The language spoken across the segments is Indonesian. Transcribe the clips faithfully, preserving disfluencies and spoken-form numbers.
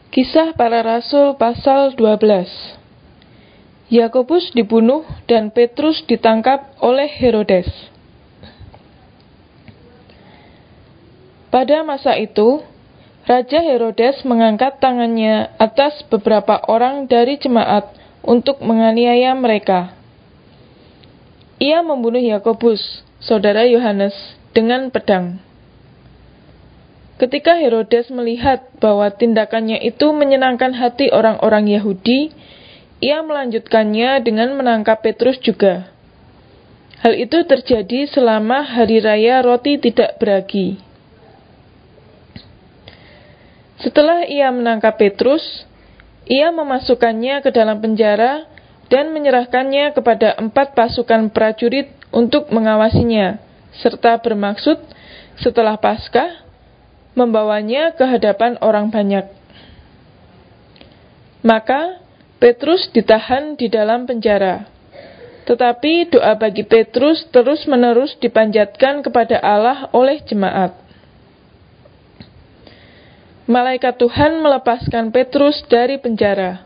Kisah Para Rasul pasal dua belas. Yakobus dibunuh dan Petrus ditangkap oleh Herodes. Pada masa itu, Raja Herodes mengangkat tangannya atas beberapa orang dari jemaat untuk menganiaya mereka. Ia membunuh Yakobus, saudara Yohanes, dengan pedang. Ketika Herodes melihat bahwa tindakannya itu menyenangkan hati orang-orang Yahudi, ia melanjutkannya dengan menangkap Petrus juga. Hal itu terjadi selama hari raya roti tidak beragi. Setelah ia menangkap Petrus, ia memasukkannya ke dalam penjara dan menyerahkannya kepada empat pasukan prajurit untuk mengawasinya, serta bermaksud setelah Paskah membawanya ke hadapan orang banyak. Maka Petrus ditahan di dalam penjara. Tetapi doa bagi Petrus terus-menerus dipanjatkan kepada Allah oleh jemaat. Malaikat Tuhan melepaskan Petrus dari penjara.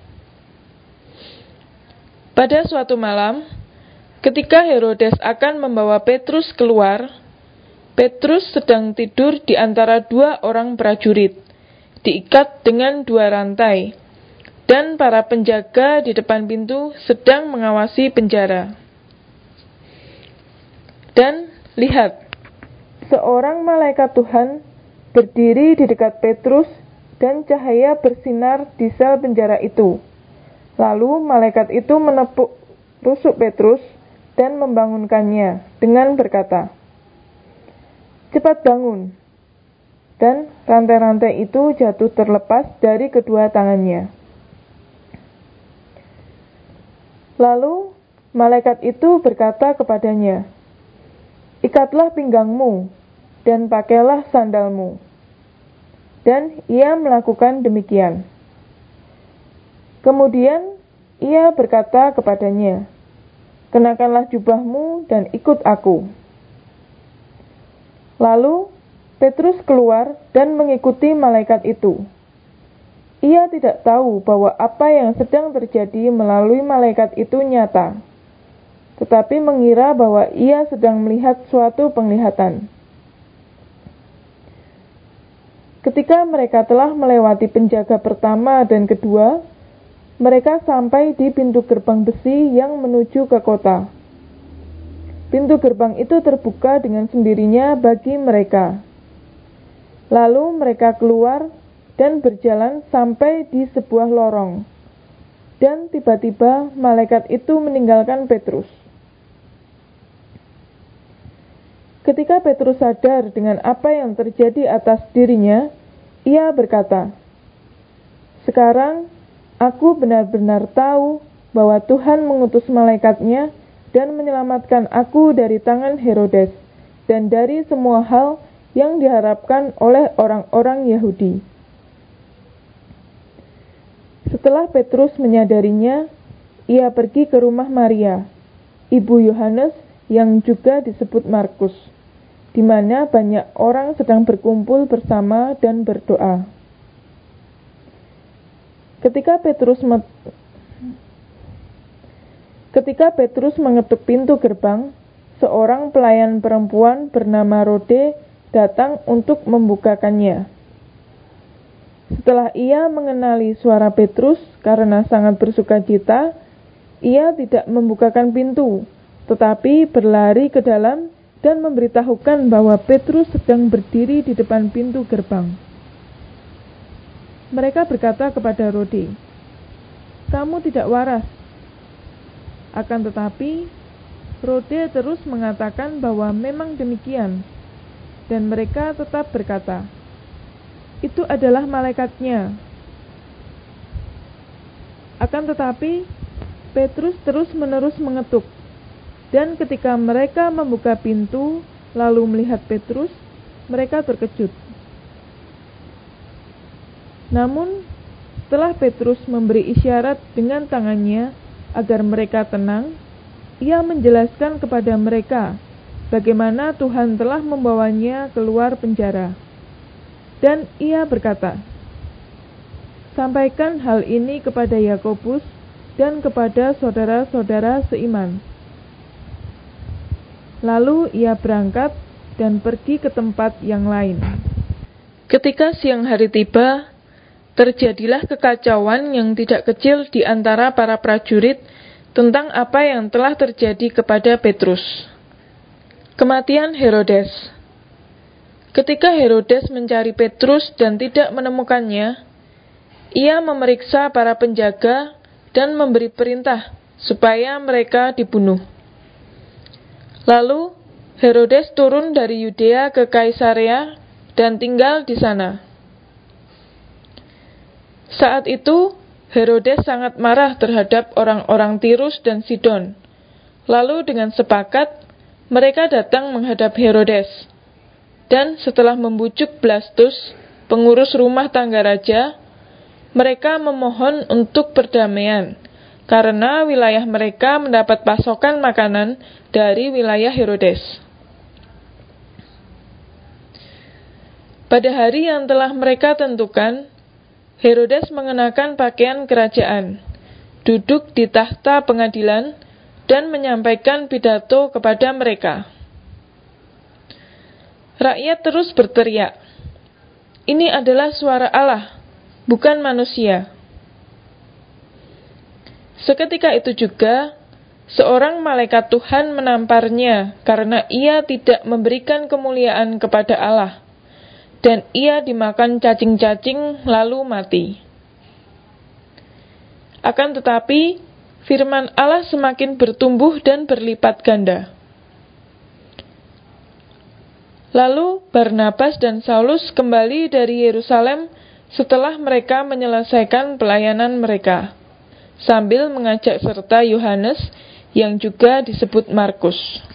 Pada suatu malam, ketika Herodes akan membawa Petrus keluar, Petrus sedang tidur di antara dua orang prajurit, diikat dengan dua rantai, dan para penjaga di depan pintu sedang mengawasi penjara. Dan lihat, seorang malaikat Tuhan berdiri di dekat Petrus dan cahaya bersinar di sel penjara itu. Lalu malaikat itu menepuk rusuk Petrus dan membangunkannya dengan berkata, "Cepat bangun." Dan rantai-rantai itu jatuh terlepas dari kedua tangannya. Lalu malaikat itu berkata kepadanya, "Ikatlah pinggangmu dan pakailah sandalmu." Dan ia melakukan demikian. Kemudian ia berkata kepadanya, "Kenakanlah jubahmu dan ikut aku." Lalu Petrus keluar dan mengikuti malaikat itu. Ia tidak tahu bahwa apa yang sedang terjadi melalui malaikat itu nyata, tetapi mengira bahwa ia sedang melihat suatu penglihatan. Ketika mereka telah melewati penjaga pertama dan kedua, mereka sampai di pintu gerbang besi yang menuju ke kota. Pintu gerbang itu terbuka dengan sendirinya bagi mereka. Lalu mereka keluar dan berjalan sampai di sebuah lorong. Dan tiba-tiba malaikat itu meninggalkan Petrus. Ketika Petrus sadar dengan apa yang terjadi atas dirinya, ia berkata, "Sekarang aku benar-benar tahu bahwa Tuhan mengutus malaikatnya dan menyelamatkan aku dari tangan Herodes dan dari semua hal yang diharapkan oleh orang-orang Yahudi." Setelah Petrus menyadarinya, ia pergi ke rumah Maria, ibu Yohanes yang juga disebut Markus, di mana banyak orang sedang berkumpul bersama dan berdoa. Ketika Petrus met- Ketika Petrus mengetuk pintu gerbang, seorang pelayan perempuan bernama Rode datang untuk membukakannya. Setelah ia mengenali suara Petrus karena sangat bersukacita, ia tidak membukakan pintu, tetapi berlari ke dalam dan memberitahukan bahwa Petrus sedang berdiri di depan pintu gerbang. Mereka berkata kepada Rode, "Kamu tidak waras." Akan tetapi, Rode terus mengatakan bahwa memang demikian, dan mereka tetap berkata, "Itu adalah malaikatnya." Akan tetapi, Petrus terus-menerus mengetuk, dan ketika mereka membuka pintu lalu melihat Petrus, mereka terkejut. Namun, setelah Petrus memberi isyarat dengan tangannya agar mereka tenang, ia menjelaskan kepada mereka bagaimana Tuhan telah membawanya keluar penjara. Dan ia berkata, Sampaikan hal ini kepada Yakobus dan kepada saudara-saudara seiman. Lalu ia berangkat dan pergi ke tempat yang lain. Ketika siang hari tiba, terjadilah kekacauan yang tidak kecil di antara para prajurit tentang apa yang telah terjadi kepada Petrus. Kematian Herodes. Ketika Herodes mencari Petrus dan tidak menemukannya, ia memeriksa para penjaga dan memberi perintah supaya mereka dibunuh. Lalu Herodes turun dari Yudea ke Kaisarea dan tinggal di sana. Saat itu Herodes sangat marah terhadap orang-orang Tirus dan Sidon. Lalu dengan sepakat mereka datang menghadap Herodes. Dan setelah membujuk Blastus, pengurus rumah tangga raja, mereka memohon untuk perdamaian, karena wilayah mereka mendapat pasokan makanan dari wilayah Herodes. Pada hari yang telah mereka tentukan, Herodes mengenakan pakaian kerajaan, duduk di takhta pengadilan, dan menyampaikan pidato kepada mereka. Rakyat terus berteriak, "Ini adalah suara Allah, bukan manusia." Seketika itu juga, seorang malaikat Tuhan menamparnya karena ia tidak memberikan kemuliaan kepada Allah, dan ia dimakan cacing-cacing lalu mati. Akan tetapi, firman Allah semakin bertumbuh dan berlipat ganda. Lalu Barnabas dan Saulus kembali dari Yerusalem setelah mereka menyelesaikan pelayanan mereka, sambil mengajak serta Yohanes yang juga disebut Markus.